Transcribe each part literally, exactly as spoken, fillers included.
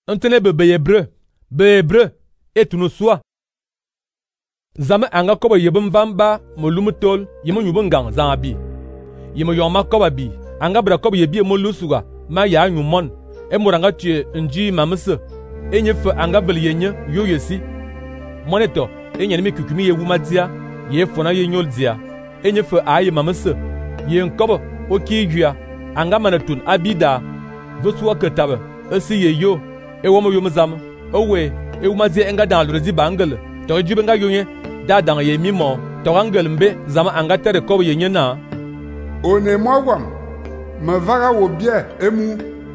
Ntene be be Hébreu, be Hébreu et nous soit. Zame anga koba yebum vamba molumutol yemu nyubungang zambi. Yemu yoma koba bi anga bra koba yebi molusuga ma ya nyumon e muranga tue nji mamse enye fe anga vel yenye yoyesi. Moneto enye mi kukumi ye wumadia ye fona ye nyoldia enye fe aye mamse ye nkobo okiyua anga manatun abida vosuwa ketabe esi ye yo e womo yomzam owe e wumadia enga dan lorezi bangle to jibenga yonye da dang ye mimo to angel mbe zama anga tere ko ye nyena one mwagwam me vaga wo bie emu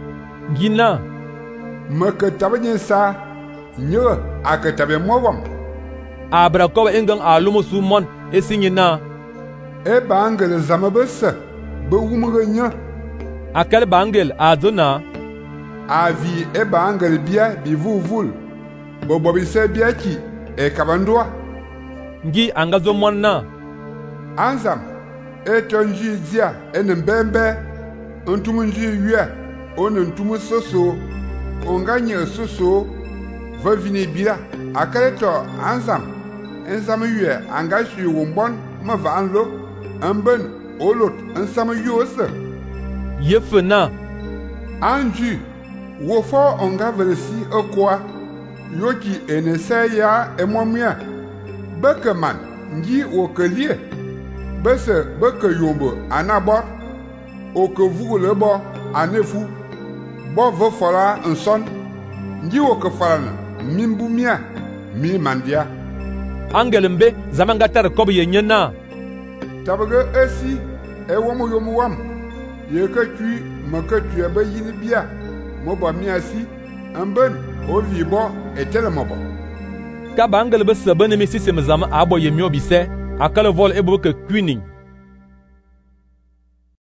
gina me ketabe sa nye aketabe mwagwam abra ko engang alumo sumon esinyena e bangel zama bese be wumge nya akal bangel adona avi e bangel bia bi vuvul bo bobi se bia ki e kabandwa ngi angazo monna anzam e tonji dia enembembe ntumunji yua on ntumu soso onganye soso vavini bia akaleto anzam enzam yua angashi wombon ma vanlo amben olot ensam yose yefena anji wofo onga versi okwa yoki eneseya emomia bekeman ngi okelie bese beke yombo anabor okevugo bo anefu bo vo fora nson ngi okefalana mimbumia mi mandia angelembe zamanga tar kob yenyena tabage esi ewomo yomuwam yekatui makatui abayin bia moba miasi amben ovibo etelemobo ka bangle be sabane mi sisem zama abo yemyo bise akale vol ebo ke kwini